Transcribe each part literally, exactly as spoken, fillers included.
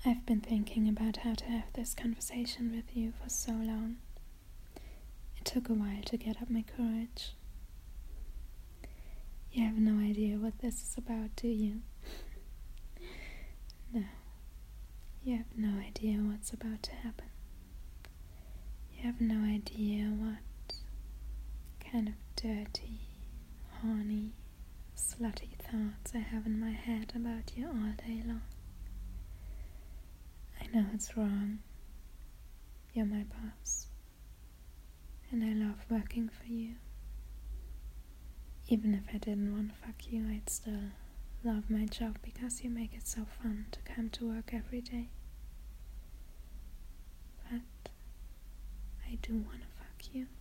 I've been thinking about how to have this conversation with you for so long. It took a while to get up my courage. You have no idea what this is about, do you? No. You have no idea what's about to happen. You have no idea what kind of dirty, horny, slutty thoughts I have in my head about you all day long. I know it's wrong. You're my boss. And I love working for you. Even if I didn't want to fuck you, I'd still love my job because you make it so fun to come to work every day. But I do want to fuck you.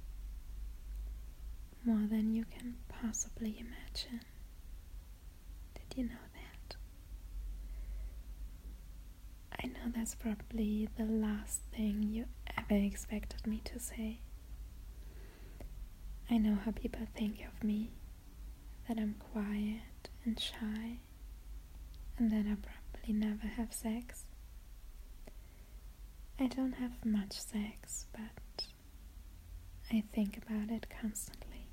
More than you can possibly imagine. Did you know that? I know that's probably the last thing you ever expected me to say. I know how people think of me, that I'm quiet and shy, and that I probably never have sex. I don't have much sex, but I think about it constantly.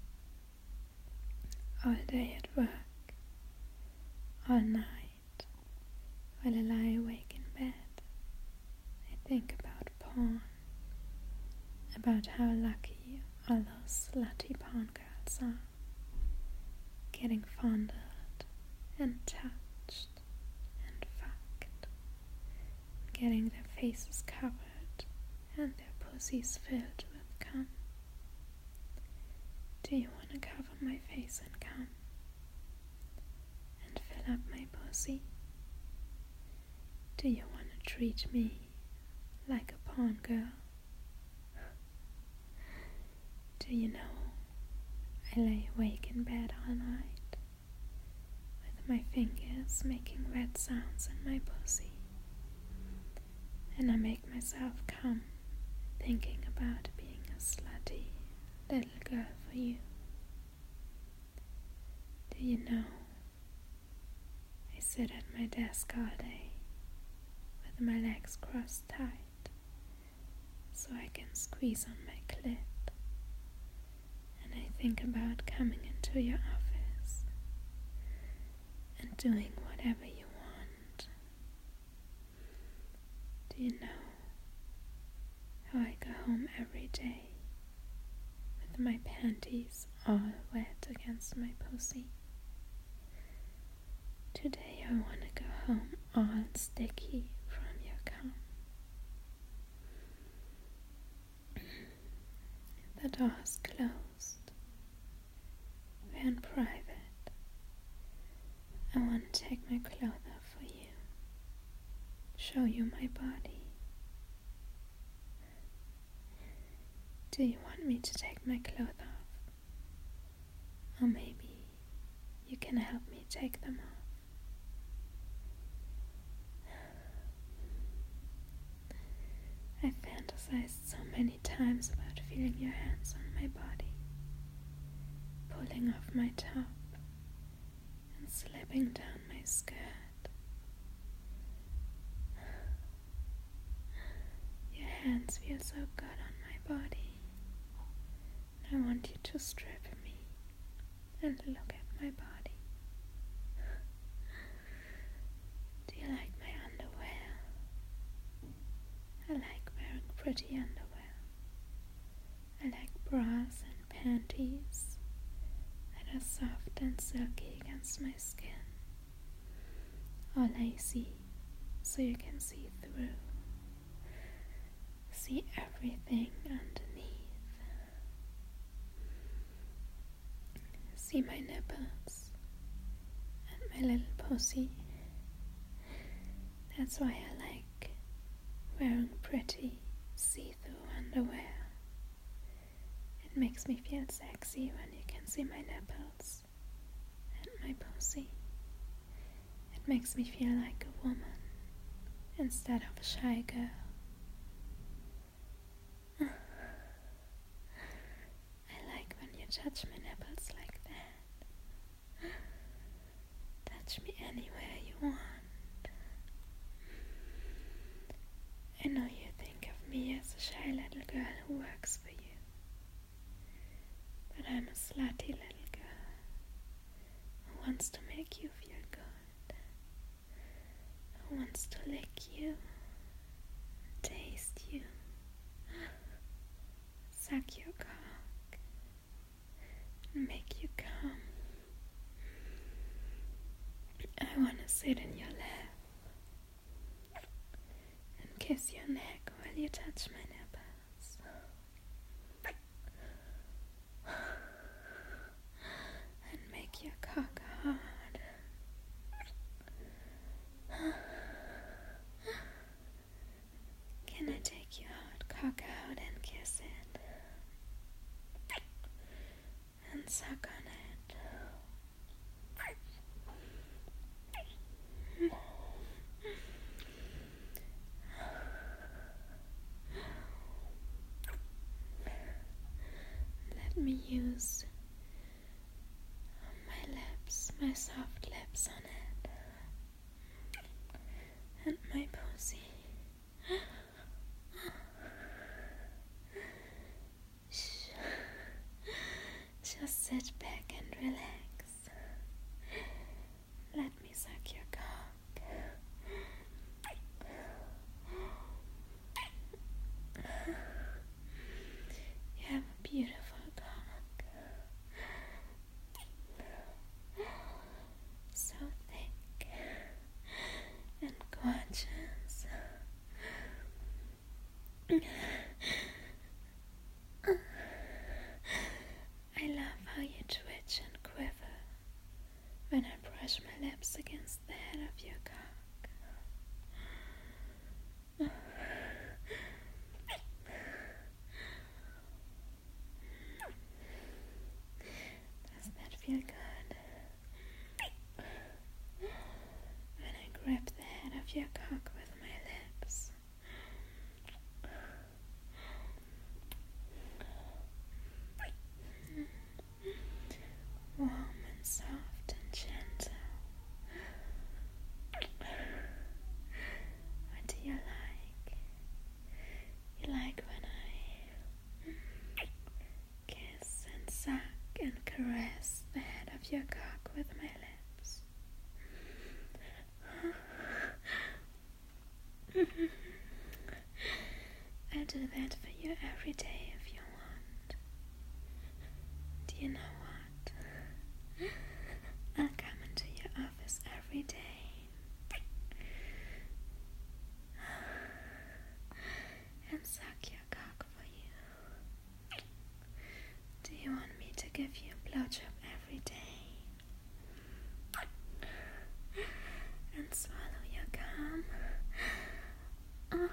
All day at work, all night, while I lie awake in bed, I think about porn, about how lucky all those slutty porn girls are, getting fondled and touched and fucked, getting their faces covered and their pussies filled with cum. Do you want to cover my face in cum and fill up my pussy? Do you want to treat me like a porn girl? Do you know I lay awake in bed all night with my fingers making wet sounds in my pussy, and I make myself come thinking about being a slutty little girl for you? Do you know I sit at my desk all day with my legs crossed tight so I can squeeze on my clit, and I think about coming into your office and doing whatever you want? Do you know how I go home every day with my panties all wet against my pussy? Today I want to go home all sticky from your cum. The door's closed. We're in private. I want to take my clothes off for you. Show you my body. Do you want me to take my clothes off? Or maybe you can help me take them off. I've fantasized so many times about feeling your hands on my body, pulling off my top and slipping down my skirt. Your hands feel so good on my body. I want you to strip me and look at my body. Do you like my underwear? I like wearing pretty underwear. I like bras and panties that are soft and silky against my skin, or lacy so you can see through, see everything underneath. See my nipples and my little pussy. That's why I like wearing pretty see-through underwear. It makes me feel sexy when you can see my nipples and my pussy. It makes me feel like a woman instead of a shy girl. I like when you touch my nipples like that. Touch me anywhere you want. I know you think of me as a shy little girl who works for you, but I'm a slutty little girl who wants to make you feel good, who wants to lick you, taste you, suck your cock, and make you come. I want to sit in your lap and kiss your neck while you touch my nipples. And make your cock hard. Can I take your hard cock out and kiss it? And suck on it? Let me use my lips, my soft lips on it, and my pussy. Shh. Just sit back and relax. Let me suck your cock. You have a beautiful cock. So thick and gorgeous. I love how you twitch and quiver when I brush my lips against the head of your cock. Does that feel good? When I grab the head of your cock with my lips. Warm and soft and gentle. What do you like? You like when I kiss and suck and caress the head of your cock with my lips? I'll do that for you every day if you want. Do you know what? I'll come into your office every day and suck your cock for you. Do you want me to give you a blowjob every day and swallow your cum? Oh,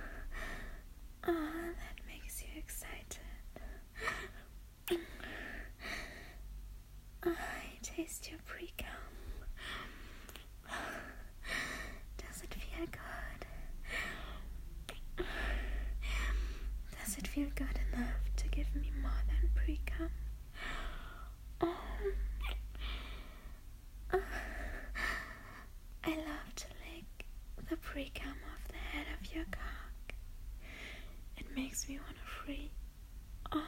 oh, that makes you excited. Oh, I taste your pre-cum. Does it feel good? Does it feel good enough to give me more than pre-cum? Oh. Oh. I love to lick the pre-cum off the head of your cock. It makes me want to free oh.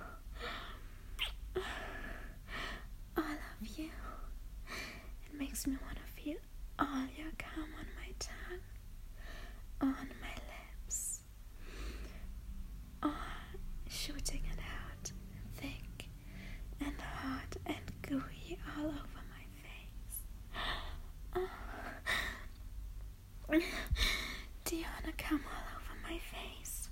all of you. It makes me want to feel all your cum on my tongue, on my lips, oh, shooting it out thick and hot and gooey all over my face. Oh. Do you want to come all over my face?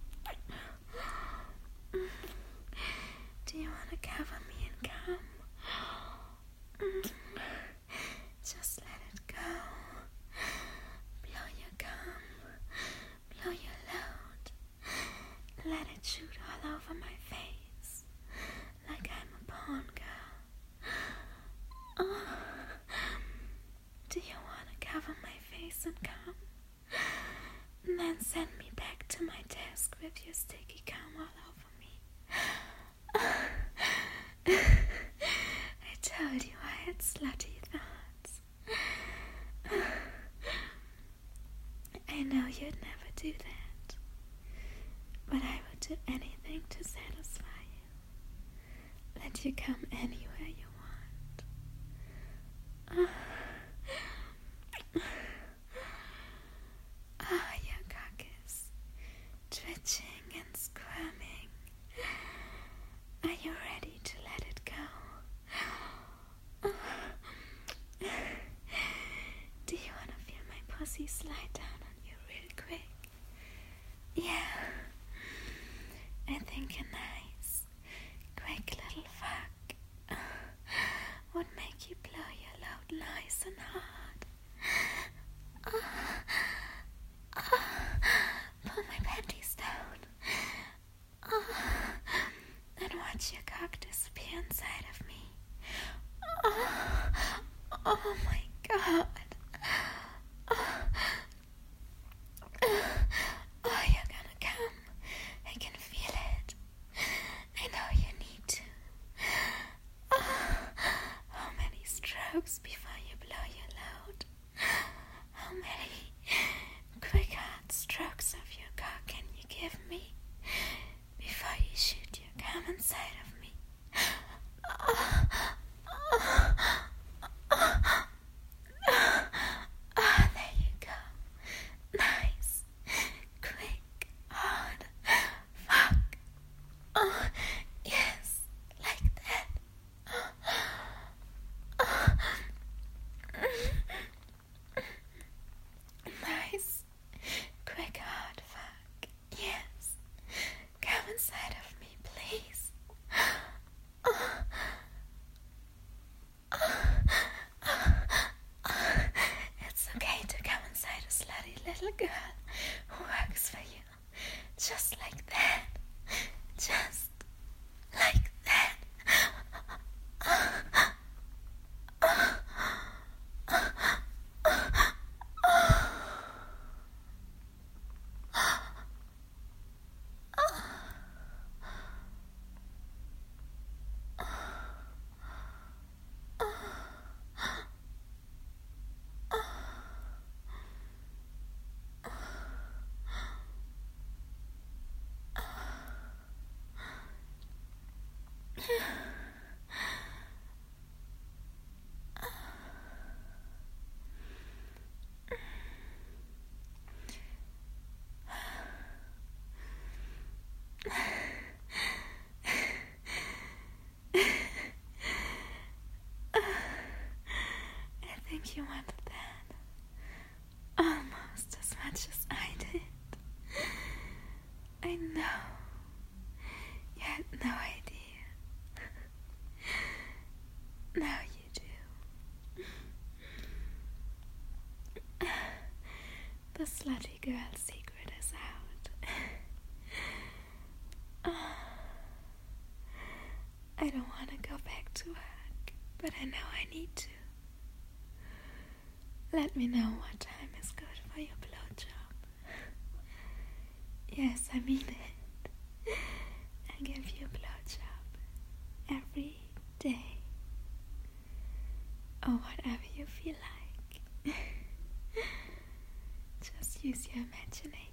Do you want to cover me in cum? Just let it go. Blow your cum. Blow your load. Let it shoot all over my face like I'm a porn girl. Oh. Do you want to cover my face in cum? And then send me back to my desk with your sticky cum all over me. I told you I had slutty thoughts. I know you'd never do that. But I would do anything to satisfy you. Let you come anywhere you want. Ah, ah your cock is twitching and squirming. Are you ready to let it go? Do you want to feel my pussy slide down on you real quick? Yeah. I think a nice, quick little fuck would make you blow your load nice and hard. Pull my panties down. And watch your cock disappear inside of me. Oh my god. Oh, you're gonna come. I can feel it. I know you need to. How many strokes before you blow your load? How many quick hard strokes of your cock can you give me before you shoot your cum inside of me? Ah, there you go. Nice, quick, hard, fuck. Oh, yes, like that. Nice, quick, hard, fuck. Yes, come inside of me, please. It's okay to come inside a slutty little girl who works for you. Just like that. Just like that. I think you wanted that almost as much as I did. I know. You had no idea. Now you do. The slutty girl secret is out. I don't want to go back to work, but I know I need to. Let me know what time is good for your blowjob. Yes, I mean it. I give you a blowjob every day. Or whatever you feel like. Just use your imagination.